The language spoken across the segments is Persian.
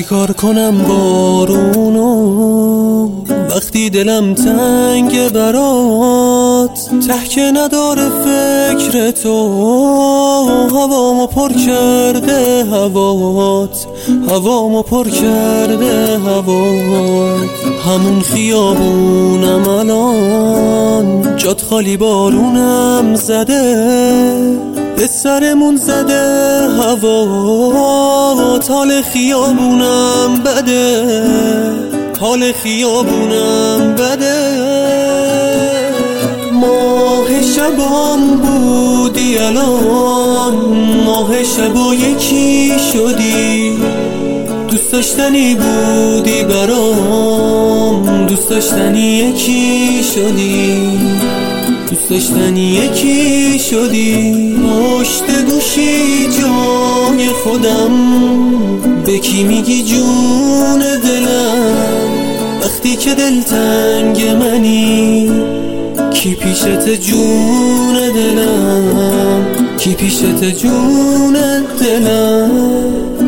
چیکار کنم بارونو وقتی دلم تنگ برات، ته که نداره فکر تو، هوامو پر کرده هوات، هوامو پر کرده هوات. همون خیابونم الان جات خالی، بارونم زده به سرمون زده هوات. حال خیابونم بده، حال خیابونم بده. ماه شبام بودی الان ماه شبا یکی شدی، دوست داشتنی بودی برام، دوست داشتنی یکی شدی، دوست داشتنی یکی شدی. پشت گوشی جای خودم به کی میگی جون دلم، وقتی که دلتنگ منی کی پیشت جون دلم، کی پیشت جون دلم.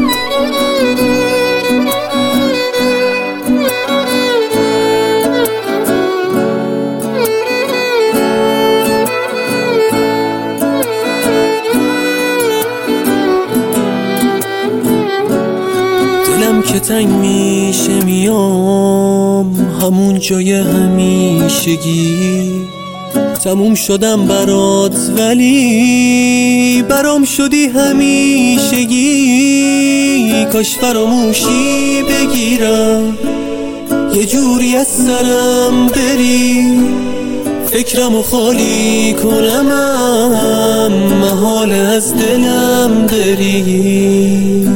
دلم که تنگ میشه میام همون جای همیشگی، تموم شدم برات ولی برام شدی همیشگی. کاش فراموشی بگیرم یه جوری از سرم بری، فکرمو خالی کنم محال از دلم بری.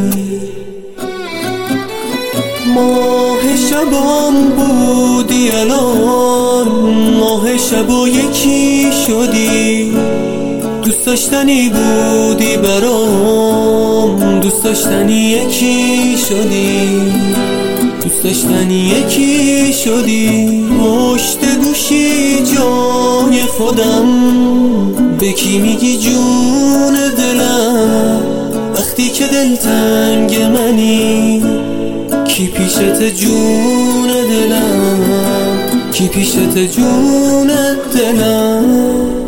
ماه شبام بودی الان ماه شبا یکی شدی، دوست داشتنی بودی برام، دوست داشتنی یکی شدی، دوست داشتنی یکی شدی. پشت گوشی جای خودم به کی میگی جون دلم، وقتی که دلتنگ منی کی پیشت جون دلم، کی پیشت جون دلم.